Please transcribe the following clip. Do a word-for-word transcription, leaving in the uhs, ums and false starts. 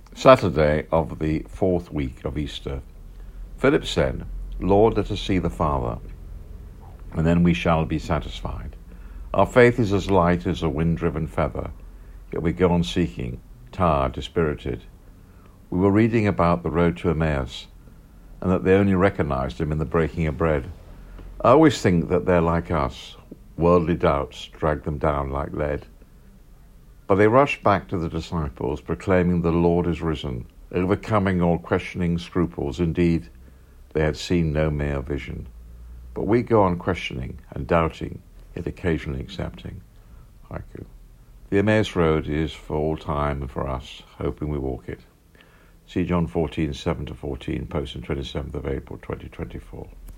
Saturday of the fourth week of Easter. Philip said, Lord, let us see the Father, and then we shall be satisfied. Our faith is as light as a wind-driven feather, yet we go on seeking, tired, dispirited. We were reading about the road to Emmaus, and that they only recognized him in the breaking of bread. I always think that they're like us. Worldly doubts drag them down like lead. But they rushed back to the disciples, proclaiming the Lord is risen, overcoming all questioning scruples. Indeed, they had seen no mere vision. But we go on questioning and doubting, yet occasionally accepting. Haiku. The Emmaus Road is for all time and for us, hoping we walk it. See John fourteen, seven to fourteen, posted twenty-seventh of April, twenty twenty-four.